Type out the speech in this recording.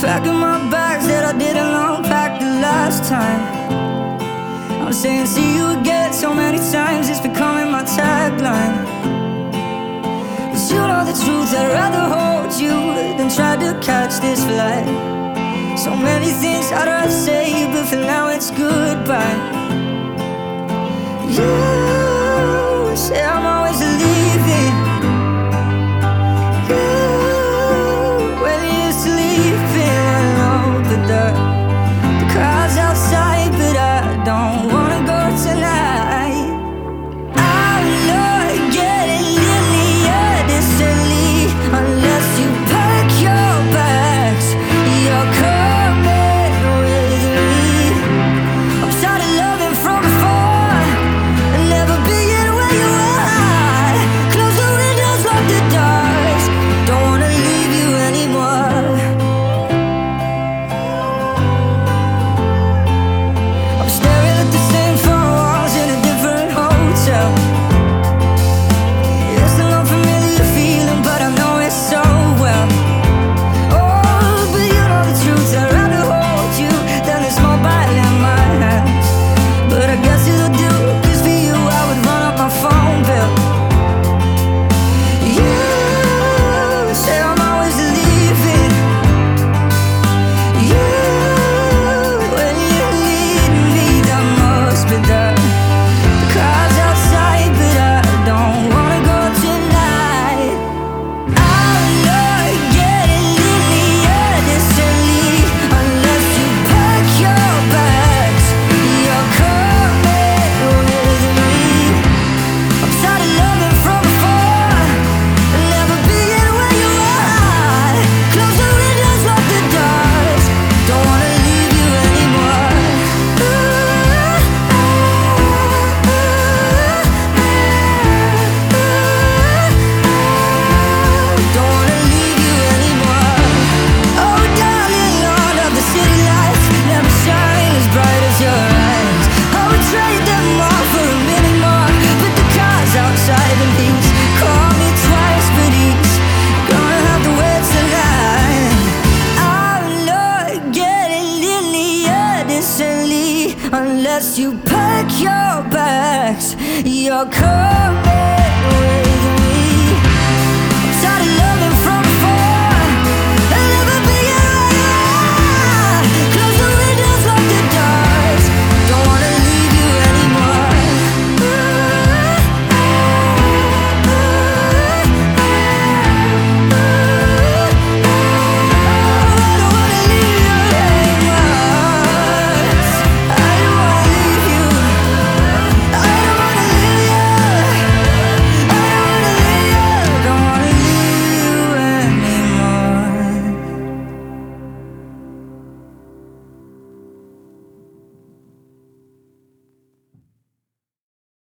Packing my bags that I didn't unpack the last time. I'm saying see you again so many times, it's becoming my tagline. 'Cause you know the truth, I'd rather hold you than try to catch this flight. So many things I'd rather say, but for now it's goodbye. You say I'm always leaving. When you're sleeping, I know, but the crowd's outside, but I don't wanna go tonight. I'm not getting near distantly unless you pack your bags. You're coming with me. I'm tired of loving from afar and never being where you are. Close the windows, lock the doors. Don't wanna leave you anymore. I'm staring at the same four walls in a different hotel. It's an unfamiliar feeling, but I know it so well. Oh, but you know the truth, I'd rather hold you than this mobile in my hands. But I guess it'll do, 'cause for you I would run up my phone bill. You say I'm always leaving. You, when you need me the most, but the crowd's outside, but I don't wanna go tonight. I'm not getting near distantly unless you pack your bags. You're coming with me. I'm tired of loving from afar and never being where you are. Close the windows, lock the doors. Don't wanna leave you anymore. Don't wanna leave you anymore. Oh darling, Lord of the city lights never shine as bright as your eyes. I would trade them all for a minute more, but the car's outside and he's called me twice, but he's gonna have to wait tonight. I'm not getting near distantly unless you pack your bags. You're coming